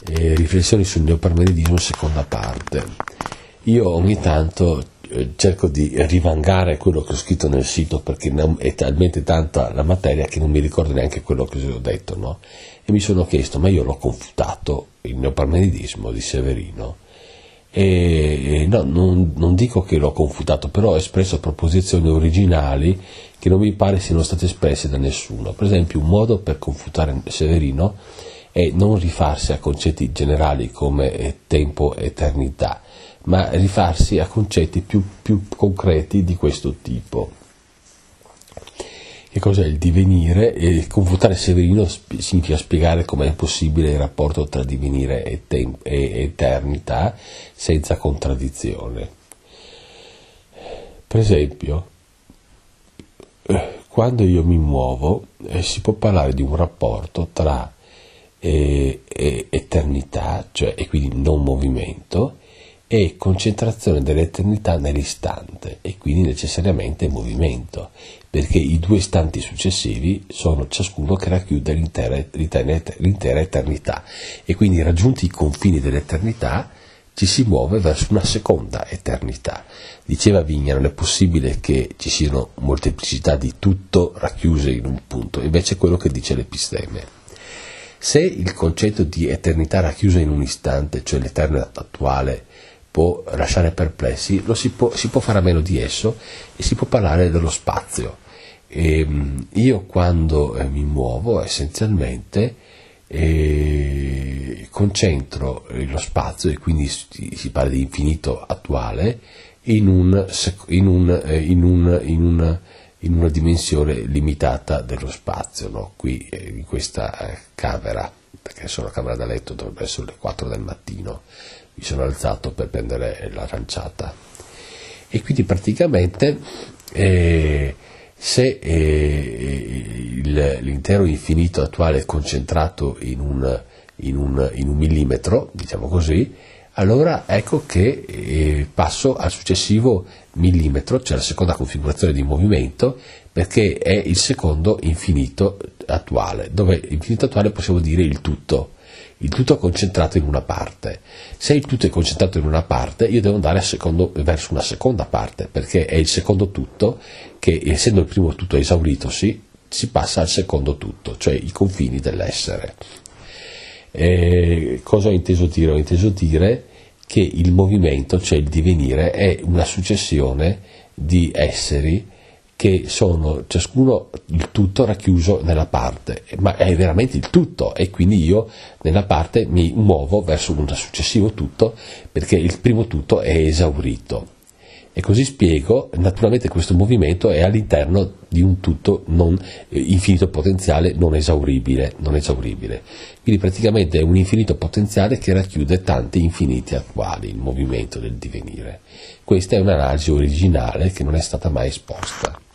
Riflessioni sul neoparmenidismo, seconda parte. Io ogni tanto cerco di rivangare quello che ho scritto nel sito, perché è talmente tanta la materia che non mi ricordo neanche quello che ho detto, no? E mi sono chiesto, ma io l'ho confutato il neoparmenidismo di Severino? E no, non dico che l'ho confutato, però ho espresso proposizioni originali che non mi pare siano state espresse da nessuno. Per esempio, un modo per confutare Severino è non rifarsi a concetti generali come tempo e eternità, ma rifarsi a concetti più concreti di questo tipo. Che cos'è il divenire? E confutare Severino significa spiegare com'è possibile il rapporto tra divenire e eternità senza contraddizione. Per esempio, quando io mi muovo, si può parlare di un rapporto tra eternità, cioè e quindi non movimento, e concentrazione dell'eternità nell'istante, e quindi necessariamente movimento, perché i due istanti successivi sono ciascuno che racchiude l'intera eternità, e quindi raggiunti i confini dell'eternità ci si muove verso una seconda eternità. Diceva Vigna, non è possibile che ci siano molteplicità di tutto racchiuse in un punto, invece è quello che dice l'Episteme. Se il concetto di eternità racchiusa in un istante, cioè l'eterno attuale, può lasciare perplessi, si può fare a meno di esso e si può parlare dello spazio. Io quando mi muovo essenzialmente concentro lo spazio, e quindi si parla di infinito attuale, in una dimensione limitata dello spazio, no? Qui in questa camera, perché sono a camera da letto, dovrebbe essere le 4 del mattino, mi sono alzato per prendere l'aranciata, e quindi praticamente se l'intero infinito attuale è concentrato in un millimetro, diciamo così, allora ecco che passo al successivo millimetro, cioè la seconda configurazione di movimento, perché è il secondo infinito attuale, dove infinito attuale possiamo dire il tutto concentrato in una parte. Se il tutto è concentrato in una parte, io devo andare verso una seconda parte, perché è il secondo tutto che, essendo il primo tutto esauritosi, si passa al secondo tutto, cioè i confini dell'essere. Cosa ho inteso dire? Ho inteso dire che il movimento, cioè il divenire, è una successione di esseri che sono ciascuno il tutto racchiuso nella parte, ma è veramente il tutto, e quindi io nella parte mi muovo verso un successivo tutto, perché il primo tutto è esaurito. E così spiego, naturalmente questo movimento è all'interno di un tutto infinito potenziale non esauribile. Quindi praticamente è un infinito potenziale che racchiude tanti infiniti attuali, il movimento del divenire. Questa è un'analisi originale che non è stata mai esposta.